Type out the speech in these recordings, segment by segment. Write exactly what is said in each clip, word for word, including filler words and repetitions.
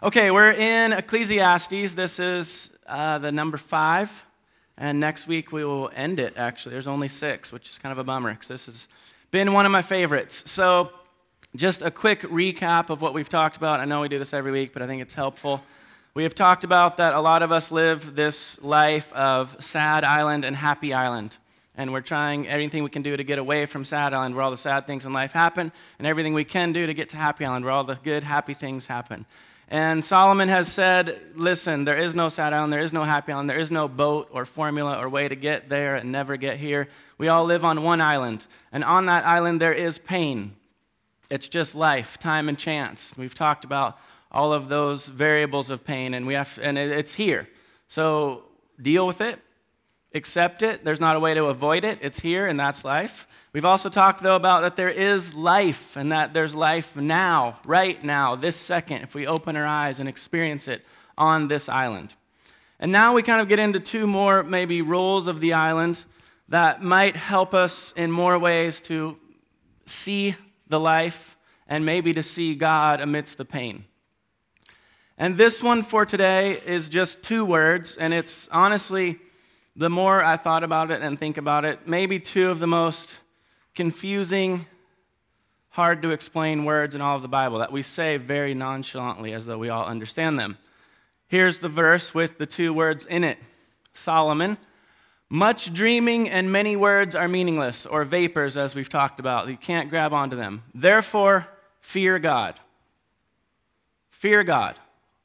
Okay, we're in Ecclesiastes. This is uh, the number five, and next week we will end it, actually. There's only six, which is kind of a bummer, because this has been one of my favorites. So just a quick recap of what we've talked about. I know we do this every week, but I think it's helpful. We have talked about that a lot of us live this life of sad island and happy island. And we're trying everything we can do to get away from sad island, where all the sad things in life happen, and everything we can do to get to happy island, where all the good, happy things happen. And Solomon has said, listen, there is no sad island, there is no happy island, there is no boat or formula or way to get there and never get here. We all live on one island, and on that island there is pain. It's just life, time, and chance. We've talked about all of those variables of pain, and we have, and it's here. So deal with it. Accept it. There's not a way to avoid it. It's here, and that's life. We've also talked, though, about that there is life, and that there's life now, right now, this second, if we open our eyes and experience it on this island. And now we kind of get into two more, maybe, roles of the island that might help us in more ways to see the life and maybe to see God amidst the pain. And this one for today is just two words, and it's honestly, the more I thought about it and think about it, maybe two of the most confusing, hard to explain words in all of the Bible that we say very nonchalantly as though we all understand them. Here's the verse with the two words in it. Solomon, much dreaming and many words are meaningless, or vapors as we've talked about. You can't grab onto them. Therefore, fear God. Fear God.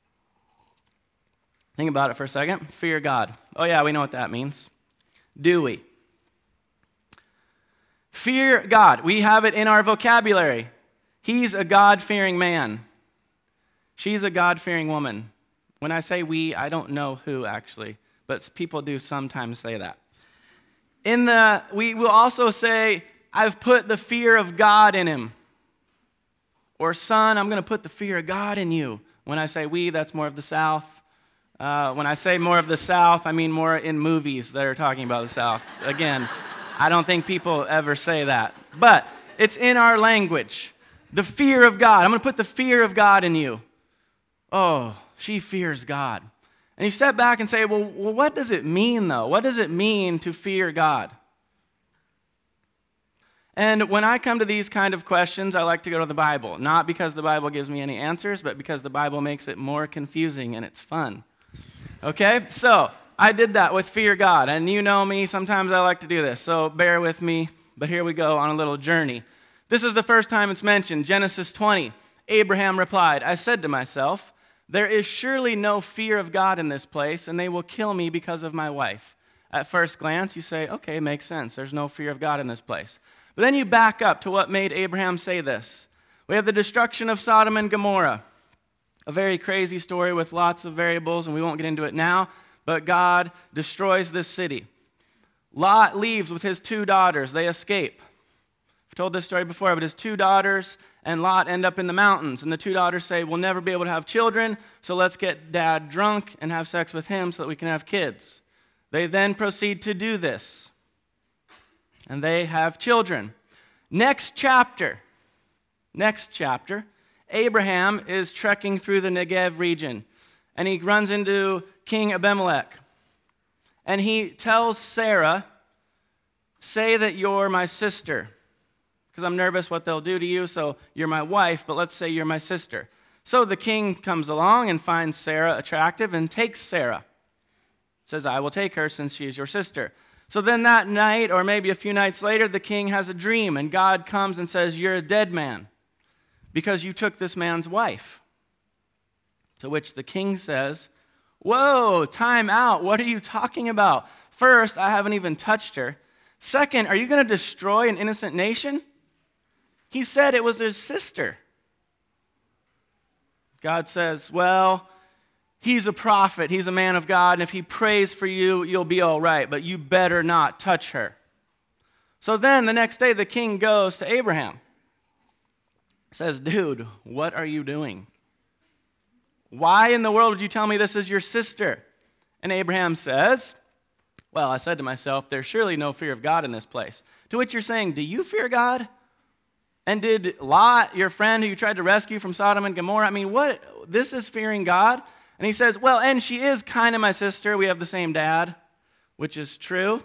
Think about it for a second. Fear God. Oh yeah, we know what that means. Do we? Fear God. We have it in our vocabulary. He's a God-fearing man. She's a God-fearing woman. When I say we, I don't know who actually, but people do sometimes say that. In the, we will also say, I've put the fear of God in him. Or son, I'm going to put the fear of God in you. When I say we, that's more of the South. Uh, when I say more of the South, I mean more in movies that are talking about the South. Again, I don't think people ever say that. But it's in our language. The fear of God. I'm going to put the fear of God in you. Oh, she fears God. And you step back and say, well, well, what does it mean, though? What does it mean to fear God? And when I come to these kind of questions, I like to go to the Bible. Not because the Bible gives me any answers, but because the Bible makes it more confusing and it's fun. Okay, so I did that with fear God, and you know me, sometimes I like to do this, so bear with me, but here we go on a little journey. This is the first time it's mentioned, Genesis twenty. Abraham replied, I said to myself, there is surely no fear of God in this place, and they will kill me because of my wife. At first glance, you say, okay, makes sense, there's no fear of God in this place. But then you back up to what made Abraham say this. We have the destruction of Sodom and Gomorrah. A very crazy story with lots of variables, and we won't get into it now, but God destroys this city. Lot leaves with his two daughters. They escape. I've told this story before, but his two daughters and Lot end up in the mountains, and the two daughters say, we'll never be able to have children, so let's get dad drunk and have sex with him so that we can have kids. They then proceed to do this, and they have children. Next chapter, next chapter, Abraham is trekking through the Negev region, and he runs into King Abimelech. And he tells Sarah, say that you're my sister, because I'm nervous what they'll do to you, so you're my wife, but let's say you're my sister. So the king comes along and finds Sarah attractive and takes Sarah. Says, I will take her since she is your sister. So then that night, or maybe a few nights later, the king has a dream, and God comes and says, you're a dead man, because you took this man's wife. To which the king says, whoa, time out. What are you talking about? First, I haven't even touched her. Second, are you going to destroy an innocent nation? He said it was his sister. God says, well, he's a prophet. He's a man of God, and if he prays for you, you'll be all right, but you better not touch her. So then the next day, the king goes to Abraham. Says, dude, what are you doing? Why in the world would you tell me this is your sister? And Abraham says, well, I said to myself, there's surely no fear of God in this place. To which you're saying, do you fear God? And did Lot, your friend who you tried to rescue from Sodom and Gomorrah, I mean, what? This is fearing God? And he says, well, and she is kind of my sister. We have the same dad, which is true.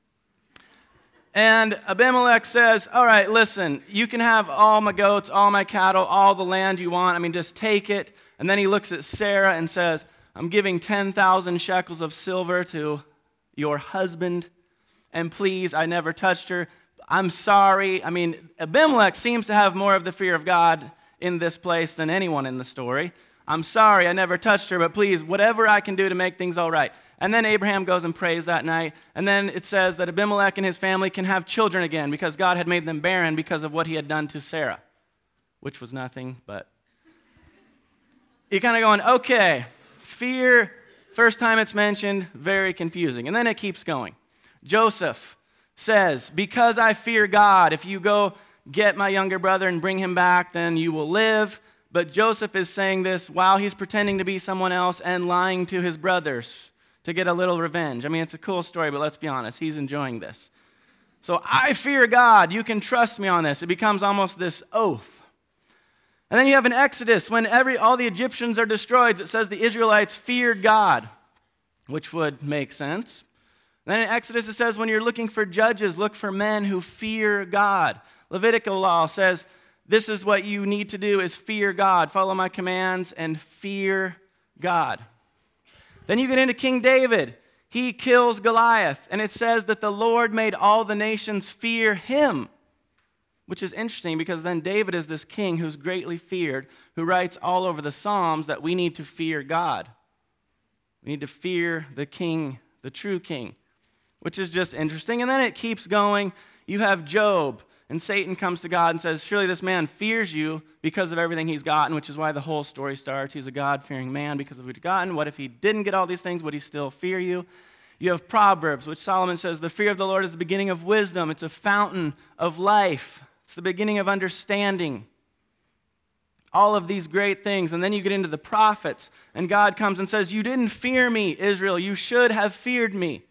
And Abimelech says, all right, listen, you can have all my goats, all my cattle, all the land you want. I mean, just take it. And then he looks at Sarah and says, I'm giving ten thousand shekels of silver to your husband. And please, I never touched her. I'm sorry. I mean, Abimelech seems to have more of the fear of God in this place than anyone in the story. I'm sorry, I never touched her, but please, whatever I can do to make things all right. And then Abraham goes and prays that night. And then it says that Abimelech and his family can have children again because God had made them barren because of what he had done to Sarah, which was nothing, but you're kind of going, okay, fear, first time it's mentioned, very confusing. And then it keeps going. Joseph says, because I fear God, if you go get my younger brother and bring him back, then you will live. But Joseph is saying this while he's pretending to be someone else and lying to his brothers to get a little revenge. I mean, it's a cool story, but let's be honest, he's enjoying this. So I fear God. You can trust me on this. It becomes almost this oath. And then you have an Exodus when every all the Egyptians are destroyed. It says the Israelites feared God, which would make sense. Then in Exodus it says when you're looking for judges, look for men who fear God. Levitical law says this is what you need to do is fear God, follow my commands, and fear God. Then you get into King David. He kills Goliath, and it says that the Lord made all the nations fear him, which is interesting because then David is this king who's greatly feared, who writes all over the Psalms that we need to fear God. We need to fear the king, the true king, which is just interesting. And then it keeps going. You have Job. And Satan comes to God and says, surely this man fears you because of everything he's gotten, which is why the whole story starts. He's a God-fearing man because of what he'd gotten. What if he didn't get all these things? Would he still fear you? You have Proverbs, which Solomon says, the fear of the Lord is the beginning of wisdom. It's a fountain of life. It's the beginning of understanding. All of these great things. And then you get into the prophets, and God comes and says, you didn't fear me, Israel. You should have feared me.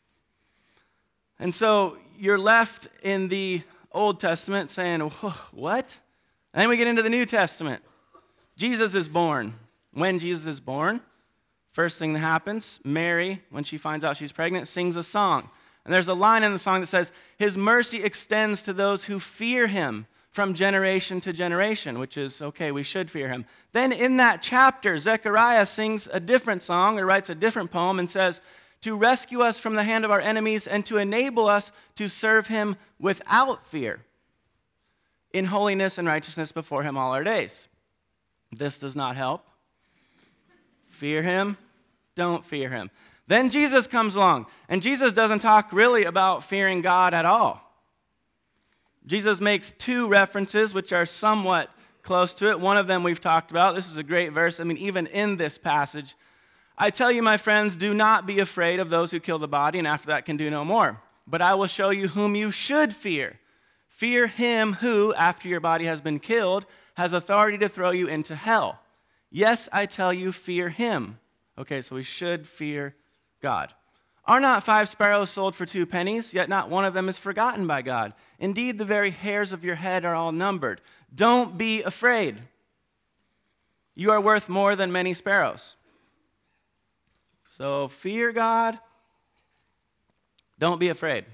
And so you're left in the Old Testament saying, what? And then we get into the New Testament. Jesus is born. When Jesus is born, first thing that happens, Mary, when she finds out she's pregnant, sings a song. And there's a line in the song that says, his mercy extends to those who fear him from generation to generation, which is, okay, we should fear him. Then in that chapter, Zechariah sings a different song or writes a different poem and says, to rescue us from the hand of our enemies and to enable us to serve him without fear, in holiness and righteousness before him all our days. This does not help. Fear him, don't fear him. Then Jesus comes along, and Jesus doesn't talk really about fearing God at all. Jesus makes two references which are somewhat close to it. One of them we've talked about. This is a great verse. I mean, even in this passage, I tell you, my friends, do not be afraid of those who kill the body, and after that can do no more. But I will show you whom you should fear. Fear him who, after your body has been killed, has authority to throw you into hell. Yes, I tell you, fear him. Okay, so we should fear God. Are not five sparrows sold for two pennies? Yet not one of them is forgotten by God. Indeed, the very hairs of your head are all numbered. Don't be afraid. You are worth more than many sparrows. So fear God. Don't be afraid.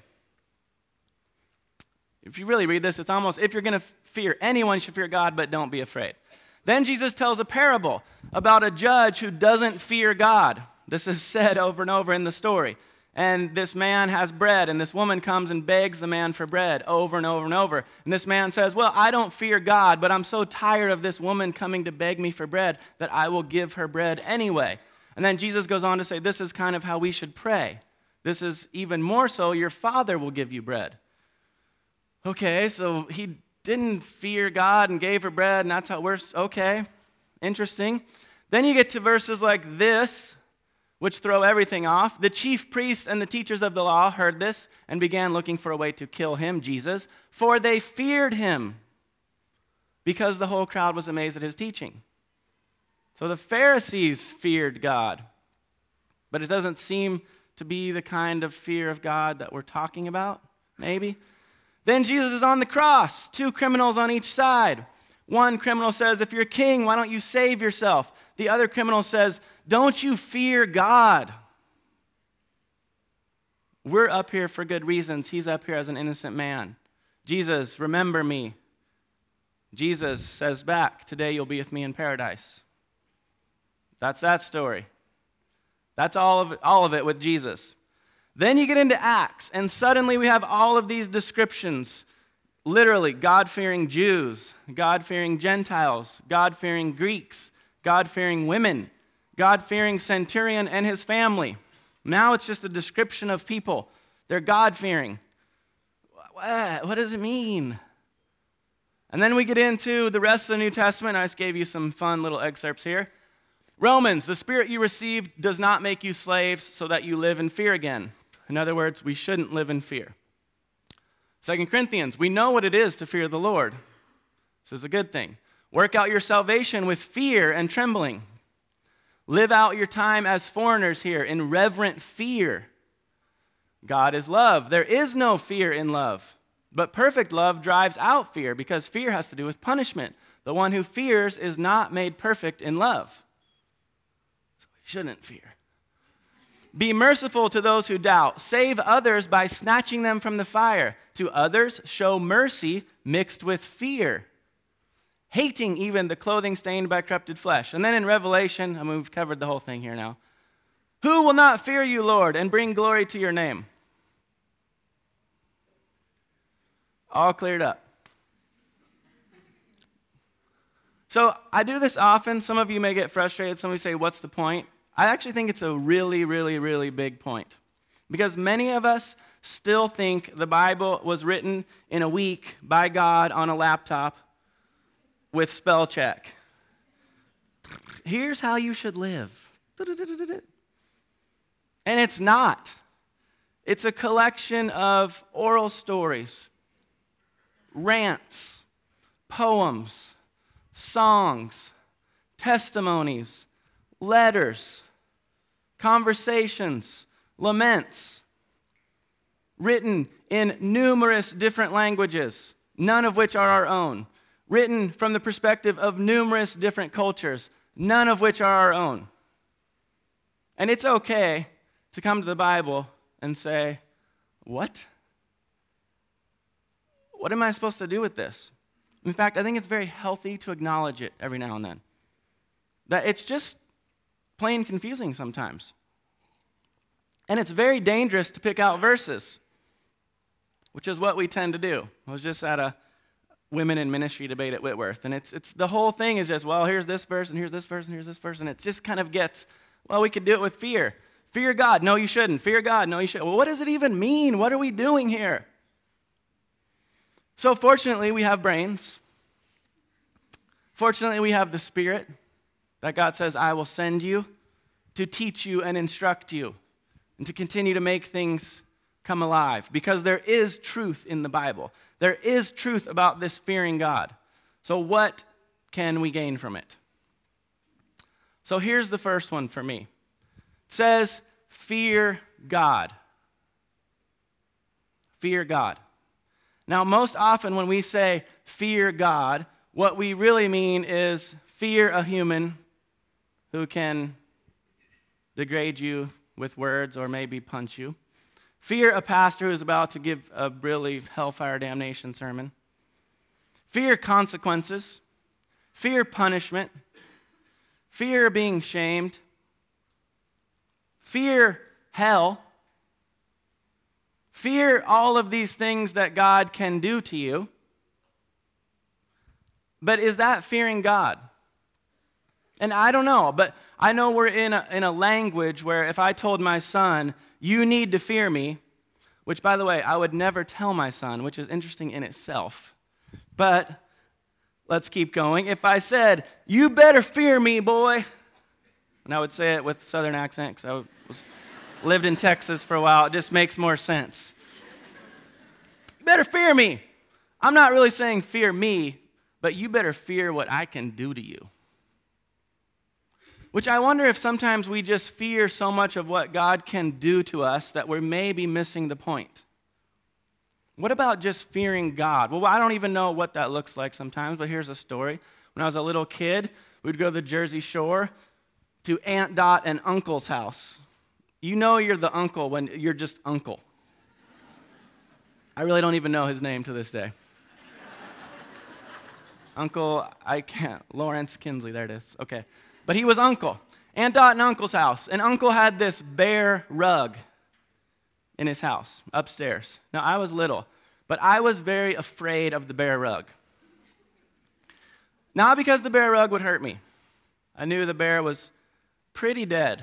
If you really read this, it's almost, if you're going to fear anyone, you should fear God, but don't be afraid. Then Jesus tells a parable about a judge who doesn't fear God. This is said over and over in the story. And this man has bread, and this woman comes and begs the man for bread over and over and over. And this man says, well, I don't fear God, but I'm so tired of this woman coming to beg me for bread that I will give her bread anyway. And then Jesus goes on to say, this is kind of how we should pray. This is even more so, your Father will give you bread. Okay, so he didn't fear God and gave her bread, and that's how we're, okay, interesting. Then you get to verses like this, which throw everything off. The chief priests and the teachers of the law heard this and began looking for a way to kill him, Jesus, for they feared him because the whole crowd was amazed at his teaching. So the Pharisees feared God, but it doesn't seem to be the kind of fear of God that we're talking about, maybe. Then Jesus is on the cross, two criminals on each side. One criminal says, if you're king, why don't you save yourself? The other criminal says, don't you fear God? We're up here for good reasons. He's up here as an innocent man. Jesus, remember me. Jesus says back, today you'll be with me in paradise. That's that story. That's all of it, all of it with Jesus. Then you get into Acts, and suddenly we have all of these descriptions. Literally, God-fearing Jews, God-fearing Gentiles, God-fearing Greeks, God-fearing women, God-fearing centurion and his family. Now it's just a description of people. They're God-fearing. What, what does it mean? And then we get into the rest of the New Testament. I just gave you some fun little excerpts here. Romans, the Spirit you received does not make you slaves so that you live in fear again. In other words, we shouldn't live in fear. Second Corinthians, we know what it is to fear the Lord. This is a good thing. Work out your salvation with fear and trembling. Live out your time as foreigners here in reverent fear. God is love. There is no fear in love. But perfect love drives out fear because fear has to do with punishment. The one who fears is not made perfect in love. So we shouldn't fear. Be merciful to those who doubt. Save others by snatching them from the fire. To others, show mercy mixed with fear. Hating even the clothing stained by corrupted flesh. And then in Revelation, I mean, we've covered the whole thing here now. Who will not fear you, Lord, and bring glory to your name? All cleared up. So I do this often. Some of you may get frustrated. Some of you say, what's the point? I actually think it's a really, really, really big point. Because many of us still think the Bible was written in a week by God on a laptop with spell check. Here's how you should live. And it's not. It's a collection of oral stories, rants, poems, songs, testimonies, letters, conversations, laments, written in numerous different languages, none of which are our own, written from the perspective of numerous different cultures, none of which are our own. And it's okay to come to the Bible and say, what? What am I supposed to do with this? In fact, I think it's very healthy to acknowledge it every now and then. That it's just plain confusing sometimes. And it's very dangerous to pick out verses, which is what we tend to do. I was just at a women in ministry debate at Whitworth, and it's it's the whole thing is just, well, here's this verse, and here's this verse, and here's this verse, and it just kind of gets, well, we could do it with fear. Fear God. No, you shouldn't. Fear God. No, you shouldn't. Well, what does it even mean? What are we doing here? So fortunately, we have brains. Fortunately, we have the Spirit that God says, I will send you to teach you and instruct you and to continue to make things come alive, because there is truth in the Bible. There is truth about this fearing God. So what can we gain from it? So here's the first one for me. It says, fear God. Fear God. Now, most often when we say fear God, what we really mean is fear a human who can degrade you with words or maybe punch you. Fear a pastor who's about to give a really hellfire damnation sermon. Fear consequences. Fear punishment. Fear being shamed. Fear hell. Fear all of these things that God can do to you. But is that fearing God? And I don't know, but I know we're in a, in a language where if I told my son, you need to fear me, which, by the way, I would never tell my son, which is interesting in itself. But let's keep going. If I said, you better fear me, boy, and I would say it with a southern accent because I was, lived in Texas for a while, it just makes more sense. You better fear me. I'm not really saying fear me, but you better fear what I can do to you. Which I wonder if sometimes we just fear so much of what God can do to us that we're maybe missing the point. What about just fearing God? Well, I don't even know what that looks like sometimes, but here's a story. When I was a little kid, we'd go to the Jersey Shore to Aunt Dot and Uncle's house. You know you're the uncle when you're just uncle. I really don't even know his name to this day. Uncle, I can't, Lawrence Kinsley, there it is. Okay. But he was Uncle. Aunt Dot and Uncle's house. And Uncle had this bear rug in his house, upstairs. Now, I was little, but I was very afraid of the bear rug. Not because the bear rug would hurt me. I knew the bear was pretty dead.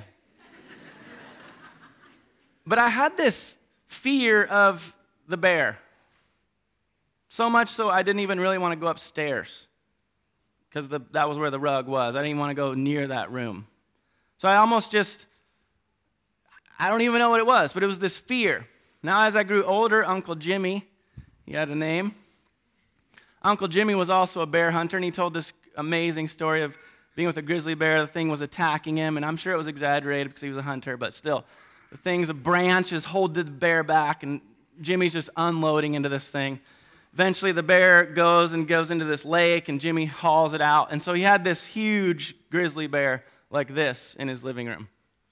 But I had this fear of the bear. So much so I didn't even really want to go upstairs because that was where the rug was. I didn't even want to go near that room. So I almost just, I don't even know what it was, but it was this fear. Now as I grew older, Uncle Jimmy, he had a name. Uncle Jimmy was also a bear hunter, and he told this amazing story of being with a grizzly bear. The thing was attacking him, and I'm sure it was exaggerated because he was a hunter, but still. The thing's branches hold the bear back, and Jimmy's just unloading into this thing. Eventually, the bear goes and goes into this lake, and Jimmy hauls it out. And so he had this huge grizzly bear like this in his living room.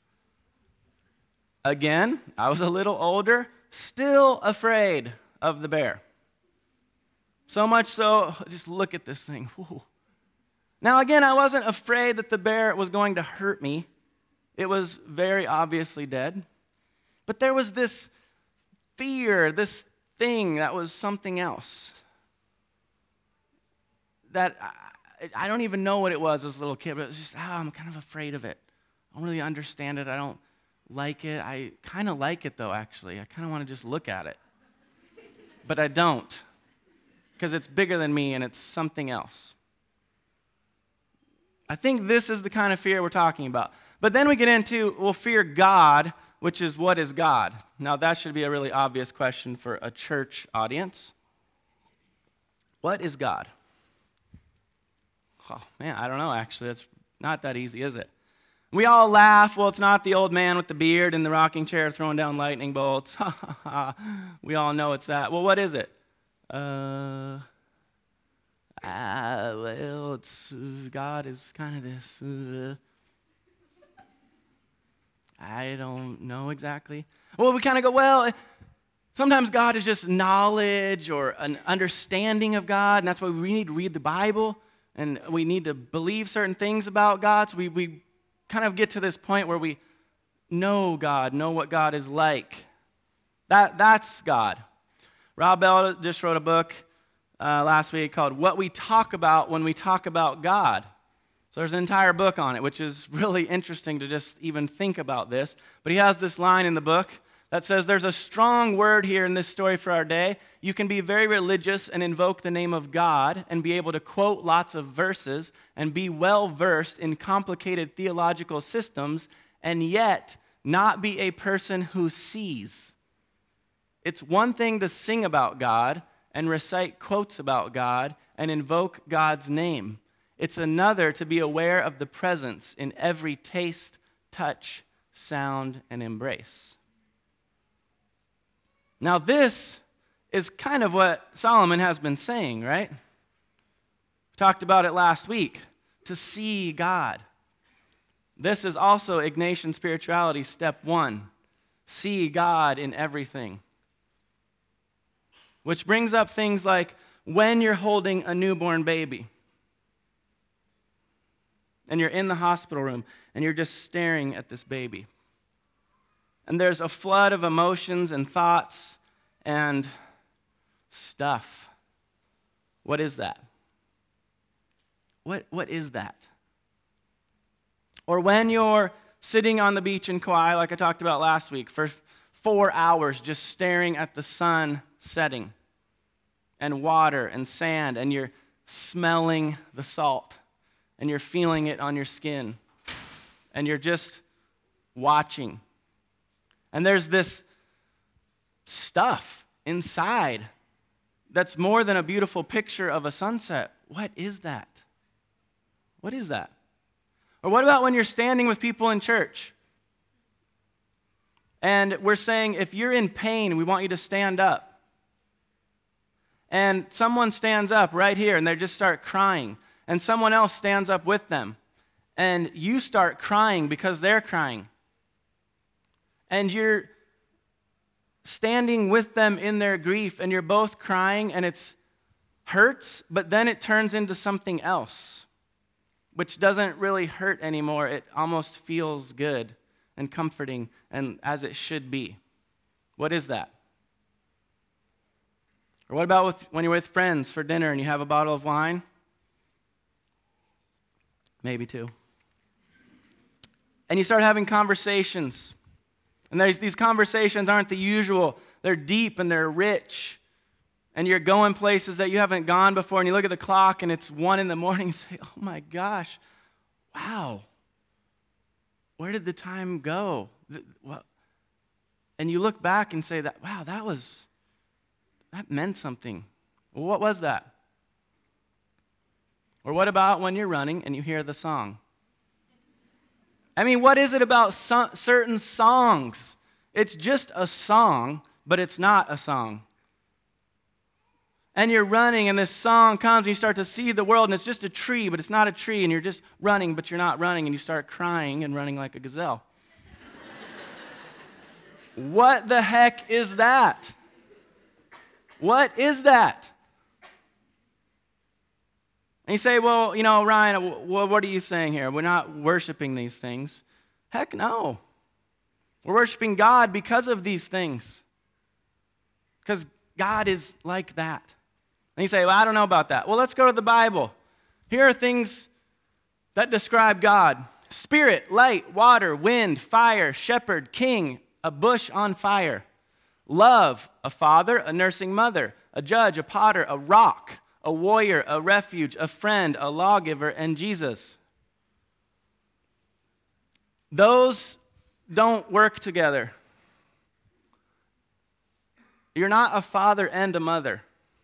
Again, I was a little older, still afraid of the bear. So much so, just look at this thing. Whoa. Now, again, I wasn't afraid that the bear was going to hurt me. It was very obviously dead. But there was this fear, this thing that was something else. That I, I don't even know what it was as a little kid, but it was just, oh, I'm kind of afraid of it. I don't really understand it. I don't like it. I kind of like it, though, actually. I kind of want to just look at it. But I don't, because it's bigger than me and it's something else. I think this is the kind of fear we're talking about. But then we get into, well, fear God, which is, what is God? Now, that should be a really obvious question for a church audience. What is God? Oh, man, I don't know, actually. It's not that easy, is it? We all laugh. Well, it's not the old man with the beard in the rocking chair throwing down lightning bolts. We all know it's that. Well, what is it? Uh, ah, well, it's, uh, God is kind of this. Uh, I don't know exactly. Well, we kind of go, well, sometimes God is just knowledge or an understanding of God, and that's why we need to read the Bible, and we need to believe certain things about God. So we, we kind of get to this point where we know God, know what God is like. That That's God. Rob Bell just wrote a book uh, last week called What We Talk About When We Talk About God. So there's an entire book on it, which is really interesting to just even think about this. But he has this line in the book that says, there's a strong word here in this story for our day. You can be very religious and invoke the name of God and be able to quote lots of verses and be well-versed in complicated theological systems and yet not be a person who sees. It's one thing to sing about God and recite quotes about God and invoke God's name. It's another to be aware of the presence in every taste, touch, sound, and embrace. Now this is kind of what Solomon has been saying, right? We talked about it last week, to see God. This is also Ignatian spirituality, step one. See God in everything. Which brings up things like when you're holding a newborn baby, and you're in the hospital room, and you're just staring at this baby. And there's a flood of emotions and thoughts and stuff. What is that? What, what is that? Or when you're sitting on the beach in Kauai, like I talked about last week, for four hours just staring at the sun setting, and water and sand, and you're smelling the salt, and you're feeling it on your skin, and you're just watching. And there's this stuff inside that's more than a beautiful picture of a sunset. What is that? What is that? Or what about when you're standing with people in church, and we're saying, if you're in pain, we want you to stand up. and someone stands up right here and they just start crying, and someone else stands up with them, and you start crying because they're crying, and you're standing with them in their grief, and you're both crying, and it hurts, but then it turns into something else, which doesn't really hurt anymore. It almost feels good and comforting, and as it should be. What is that? Or what about with, when you're with friends for dinner and you have a bottle of wine? Maybe two. And you start having conversations. And there's, these conversations aren't the usual. They're deep and they're rich. And you're going places that you haven't gone before. And you look at the clock and it's one in the morning. And you say, oh my gosh, wow. Where did the time go? The, what? And you look back and say, that, wow, that was, that meant something. Well, what was that? Or what about when you're running and you hear the song? I mean, what is it about so- certain songs? It's just a song, but it's not a song. And you're running, and this song comes, and you start to see the world, and it's just a tree, but it's not a tree, and you're just running, but you're not running, and you start crying and running like a gazelle. What the heck is that? What is that? And you say, well, you know, Ryan, what are you saying here? We're not worshiping these things. Heck no. We're worshiping God because of these things. Because God is like that. And you say, well, I don't know about that. Well, let's go to the Bible. Here are things that describe God. Spirit, light, water, wind, fire, shepherd, king, a bush on fire. Love, a father, a nursing mother, a judge, a potter, a rock, a warrior, a refuge, a friend, a lawgiver, and Jesus. Those don't work together. You're not a father and a mother.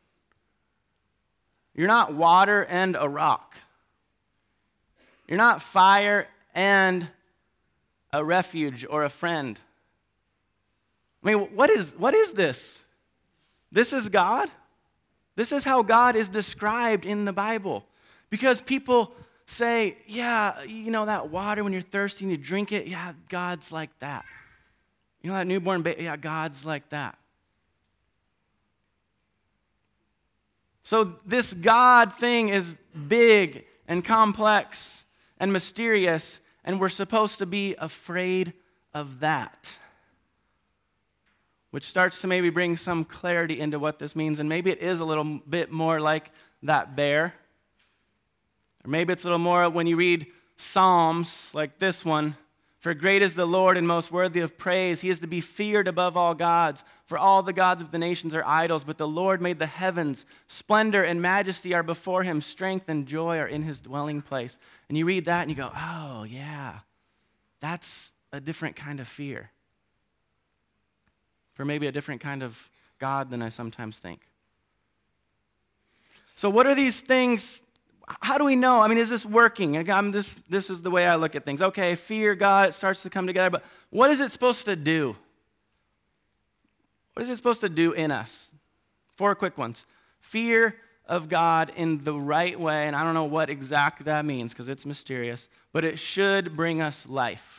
You're not water and a rock. You're not fire and a refuge or a friend. I mean, what is, what is this? This is God? This is how God is described in the Bible. Because people say, yeah, you know that water when you're thirsty and you drink it? Yeah, God's like that. You know that newborn baby? Yeah, God's like that. So this God thing is big and complex and mysterious, and we're supposed to be afraid of that. Which starts to maybe bring some clarity into what this means. And maybe it is a little bit more like that bear. Or maybe it's a little more when you read Psalms like this one. For great is the Lord and most worthy of praise. He is to be feared above all gods. For all the gods of the nations are idols, but the Lord made the heavens. Splendor and majesty are before him. Strength and joy are in his dwelling place. And you read that and you go, oh yeah, that's a different kind of fear. For maybe a different kind of God than I sometimes think. So what are these things? How do we know? I mean, is this working? I'm this, this is the way I look at things. Okay, fear God, it starts to come together, but what is it supposed to do? What is it supposed to do in us? Four quick ones. Fear of God in the right way, and I don't know what exactly that means because it's mysterious, but it should bring us life.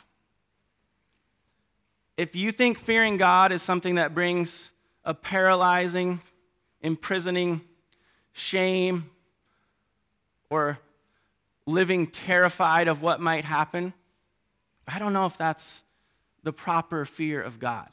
If you think fearing God is something that brings a paralyzing, imprisoning shame, or living terrified of what might happen, I don't know if that's the proper fear of God.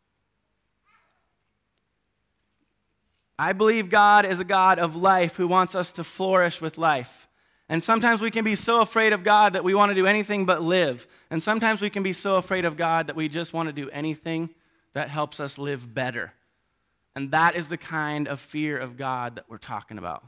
I believe God is a God of life who wants us to flourish with life. And sometimes we can be so afraid of God that we want to do anything but live. And sometimes we can be so afraid of God that we just want to do anything that helps us live better. And that is the kind of fear of God that we're talking about.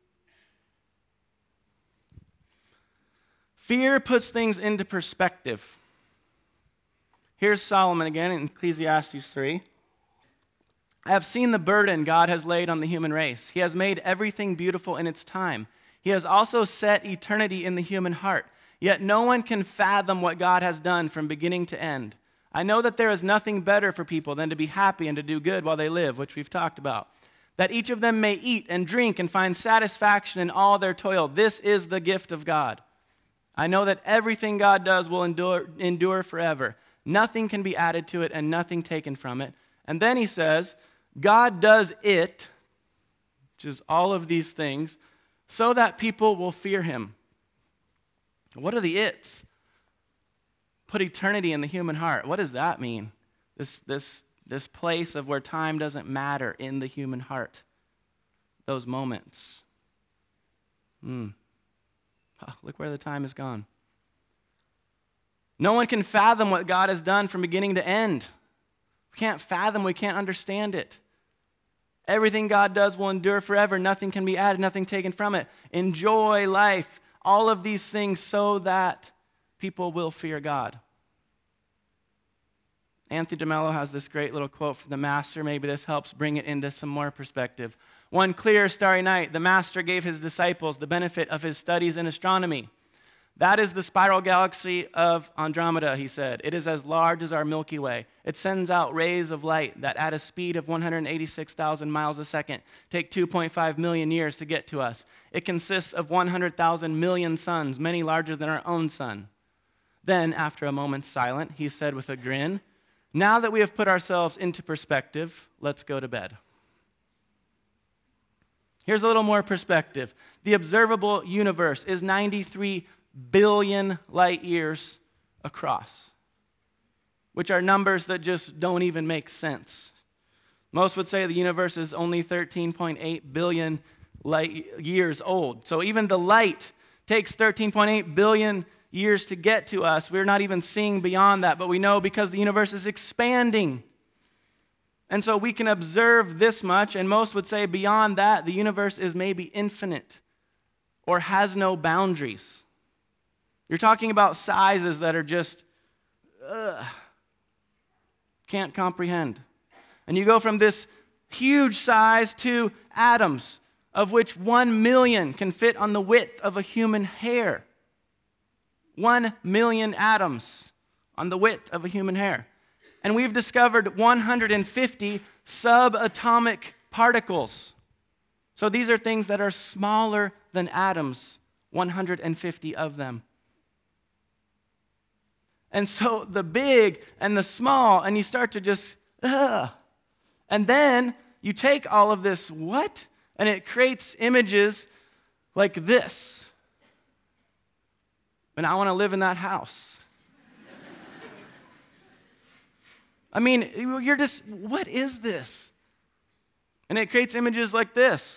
Fear puts things into perspective. Here's Solomon again in Ecclesiastes three. I have seen the burden God has laid on the human race. He has made everything beautiful in its time. He has also set eternity in the human heart. Yet no one can fathom what God has done from beginning to end. I know that there is nothing better for people than to be happy and to do good while they live, which we've talked about. that each of them may eat and drink and find satisfaction in all their toil. This is the gift of God. I know that everything God does will endure, endure forever. Nothing can be added to it and nothing taken from it. And then he says, God does it, which is all of these things, so that people will fear him. What are the its? Put eternity in the human heart. What does that mean? This, this, this place of where time doesn't matter in the human heart. Those moments. Hmm. Oh, look where the time has gone. No one can fathom what God has done from beginning to end. We can't fathom, we can't understand it. Everything God does will endure forever. Nothing can be added, nothing taken from it. Enjoy life, all of these things so that people will fear God. Anthony DeMello has this great little quote from the Master. Maybe this helps bring it into some more perspective. One clear, starry night, the Master gave his disciples the benefit of his studies in astronomy. That is the spiral galaxy of Andromeda, he said. It is as large as our Milky Way. It sends out rays of light that at a speed of one hundred eighty-six thousand miles a second take two point five million years to get to us. It consists of one hundred thousand million suns, many larger than our own sun. Then, after a moment's silence, he said with a grin, now that we have put ourselves into perspective, let's go to bed. Here's a little more perspective. The observable universe is ninety-three billion light years across, which are numbers that just don't even make sense. Most would say the universe is only thirteen point eight billion light years old. So even the light takes thirteen point eight billion years to get to us. We're not even seeing beyond that, but we know because the universe is expanding. And so we can observe this much, and most would say beyond that, the universe is maybe infinite or has no boundaries. You're talking about sizes that are just, ugh, can't comprehend. And you go from this huge size to atoms, of which one million can fit on the width of a human hair. One million atoms on the width of a human hair. And we've discovered one hundred fifty subatomic particles. So these are things that are smaller than atoms, one hundred fifty of them. And so the big and the small, and you start to just, ugh. And then you take all of this, what? And it creates images like this. And I want to live in that house. I mean, you're just, what is this? And it creates images like this.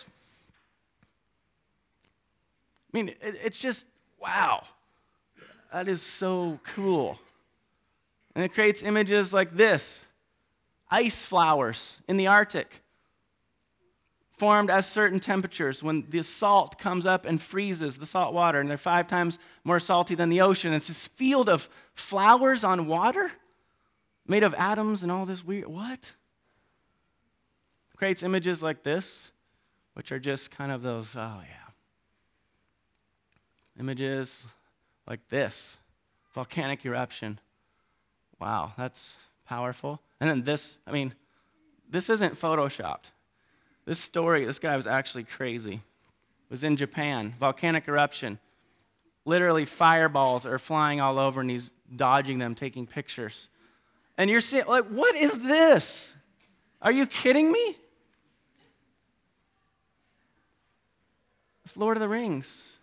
I mean, it's just, wow. That is so cool. And it creates images like this. Ice flowers in the Arctic, formed at certain temperatures when the salt comes up and freezes the salt water, and they're five times more salty than the ocean. It's this field of flowers on water made of atoms and all this weird, what? Creates images like this, which are just kind of those, oh yeah. Images like this, volcanic eruption. Wow, that's powerful. And then this, I mean, this isn't photoshopped. This story, this guy was actually crazy. It was in Japan, volcanic eruption. Literally fireballs are flying all over and he's dodging them, taking pictures. And you're seeing, like, what is this? Are you kidding me? It's Lord of the Rings.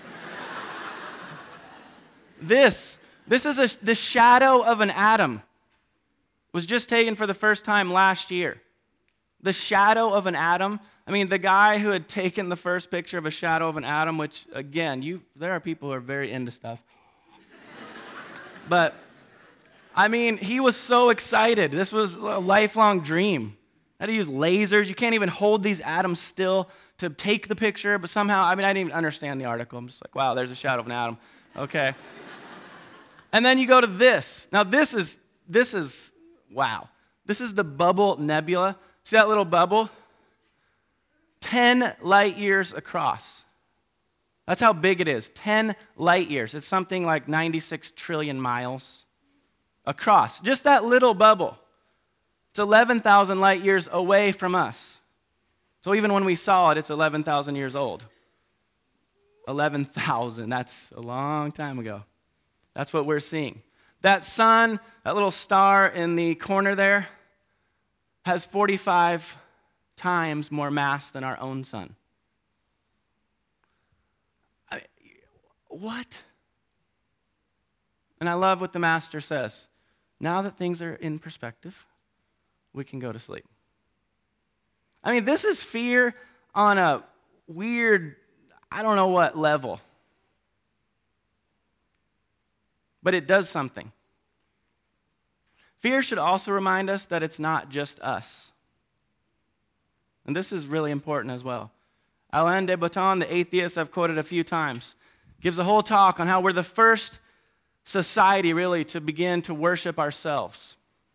This, this is a, the shadow of an atom. Was just taken for the first time last year. The shadow of an atom. I mean, the guy who had taken the first picture of a shadow of an atom, which, again, you there are people who are very into stuff. But, I mean, he was so excited. This was a lifelong dream. Had to use lasers. You can't even hold these atoms still to take the picture, but somehow, I mean, I didn't even understand the article. I'm just like, wow, there's a shadow of an atom. Okay. And then you go to this. Now, this is, this is, wow. This is the Bubble Nebula. See that little bubble? Ten light years across. That's how big it is. Ten light years. It's something like ninety-six trillion miles across. Just that little bubble. It's eleven thousand light years away from us. So even when we saw it, it's eleven thousand years old. eleven thousand, that's a long time ago. That's what we're seeing. That sun, that little star in the corner there, has forty-five times more mass than our own sun. I, what? And I love what the master says. Now that things are in perspective, we can go to sleep. I mean, this is fear on a weird, I don't know what level. But it does something. Fear should also remind us that it's not just us. And this is really important as well. Alain de Botton, the atheist I've quoted a few times, gives a whole talk on how we're the first society really to begin to worship ourselves.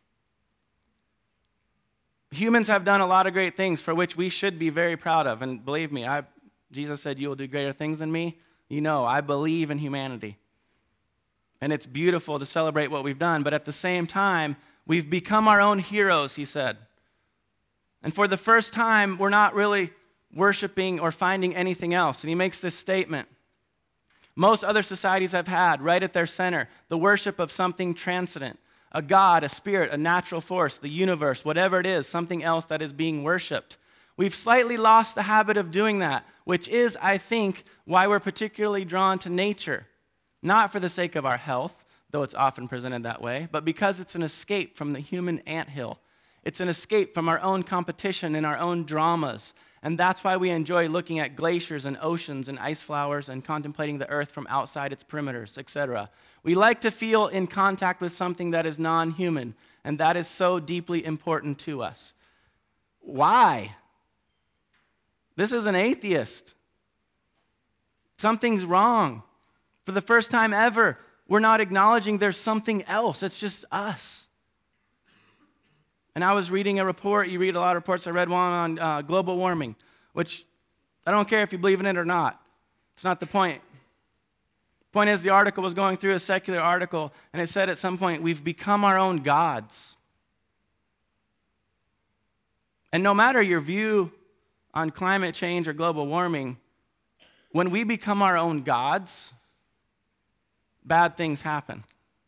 Humans have done a lot of great things for which we should be very proud of. And believe me, I, Jesus said, you will do greater things than me. You know, I believe in humanity. And it's beautiful to celebrate what we've done. But at the same time, we've become our own heroes, he said. And for the first time, we're not really worshiping or finding anything else. And he makes this statement. Most other societies have had right at their center the worship of something transcendent. A God, a spirit, a natural force, the universe, whatever it is, something else that is being worshiped. We've slightly lost the habit of doing that, which is, I think, why we're particularly drawn to nature. Not for the sake of our health, though it's often presented that way, but because it's an escape from the human anthill. It's an escape from our own competition and our own dramas. And that's why we enjoy looking at glaciers and oceans and ice flowers and contemplating the earth from outside its perimeters, et cetera. We like to feel in contact with something that is non-human, and that is so deeply important to us. Why? This is an atheist. Something's wrong. For the first time ever, we're not acknowledging there's something else. It's just us. And I was reading a report. You read a lot of reports. I read one on uh, global warming, which I don't care if you believe in it or not. It's not the point. The point is, the article was going through a secular article, and it said at some point, we've become our own gods. And no matter your view on climate change or global warming, when we become our own gods, bad things happen.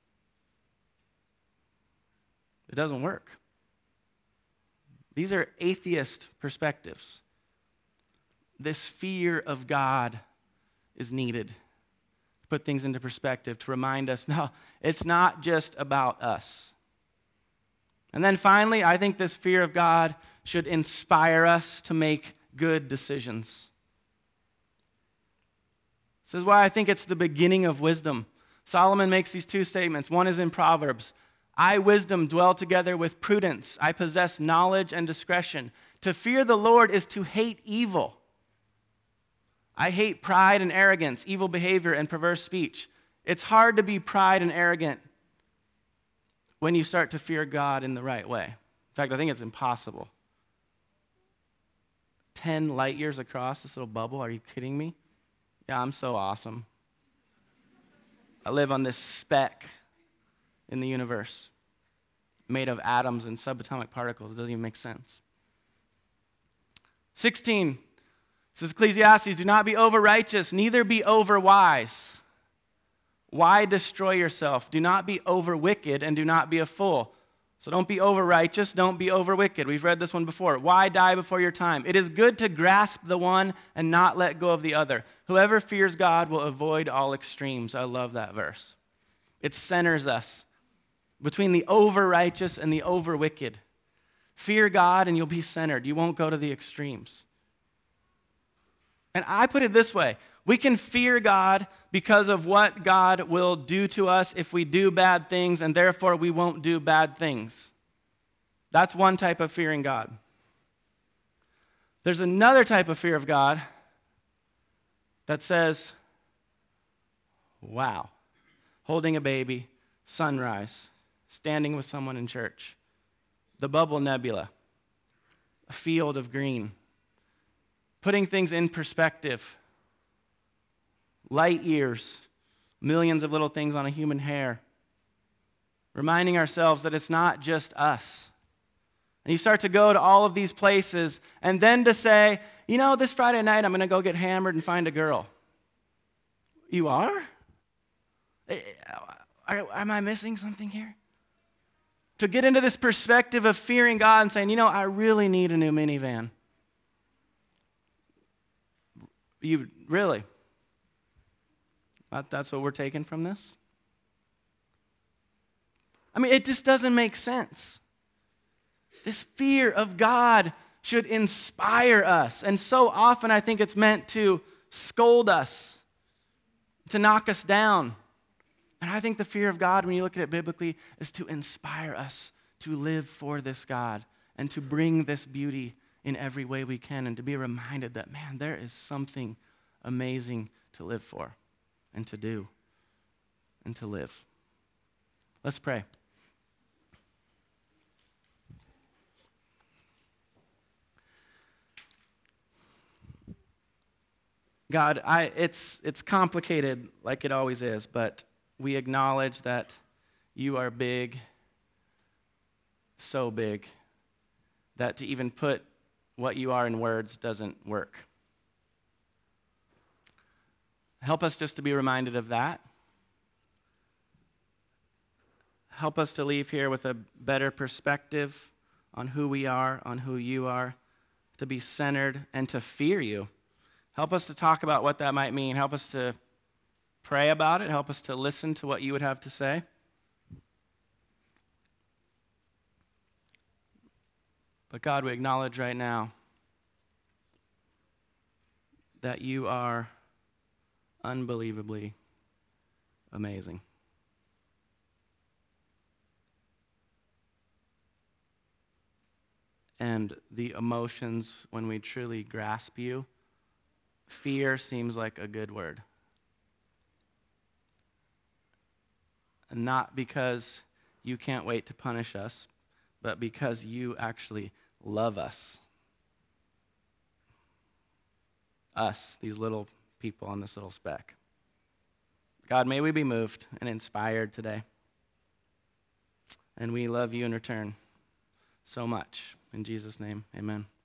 It doesn't work. These are atheist perspectives. This fear of God is needed to put things into perspective, to remind us, no, it's not just about us. And then finally, I think this fear of God should inspire us to make good decisions. This is why I think it's the beginning of wisdom. Solomon makes these two statements. One is in Proverbs. I, wisdom, dwell together with prudence. I possess knowledge and discretion. To fear the Lord is to hate evil. I hate pride and arrogance, evil behavior, and perverse speech. It's hard to be pride and arrogant when you start to fear God in the right way. In fact, I think it's impossible. Ten light years across this little bubble, are you kidding me? Yeah, I'm so awesome. I live on this speck in the universe made of atoms and subatomic particles. It doesn't even make sense. sixteen says Ecclesiastes, do not be over righteous, neither be over wise. Why destroy yourself? Do not be over wicked, and do not be a fool. So don't be over righteous, don't be over wicked. We've read this one before. Why die before your time? It is good to grasp the one and not let go of the other. Whoever fears God will avoid all extremes. I love that verse. It centers us between the over righteous and the over wicked. Fear God and you'll be centered. You won't go to the extremes. And I put it this way. We can fear God because of what God will do to us if we do bad things, and therefore we won't do bad things. That's one type of fearing God. There's another type of fear of God that says, wow, holding a baby, sunrise, standing with someone in church, the bubble nebula, a field of green, putting things in perspective, light years, millions of little things on a human hair, reminding ourselves that it's not just us. And you start to go to all of these places, and then to say, you know, this Friday night I'm going to go get hammered and find a girl. You are? Am I missing something here? To get into this perspective of fearing God and saying, you know, I really need a new minivan. You really? That's what we're taking from this? I mean, it just doesn't make sense. This fear of God should inspire us. And so often I think it's meant to scold us, to knock us down. And I think the fear of God, when you look at it biblically, is to inspire us to live for this God and to bring this beauty in every way we can, and to be reminded that, man, there is something amazing to live for and to do and to live. Let's pray. God, I, it's, it's complicated like it always is, but we acknowledge that you are big, so big, that to even put what you are in words doesn't work. Help us just to be reminded of that. Help us to leave here with a better perspective on who we are, on who you are, to be centered and to fear you. Help us to talk about what that might mean. Help us to pray about it. Help us to listen to what you would have to say. But God, we acknowledge right now that you are unbelievably amazing. And the emotions, when we truly grasp you, fear seems like a good word. And not because you can't wait to punish us, but because you actually love us. Us, these little people on this little speck. God, may we be moved and inspired today. And we love you in return so much. In Jesus' name, amen.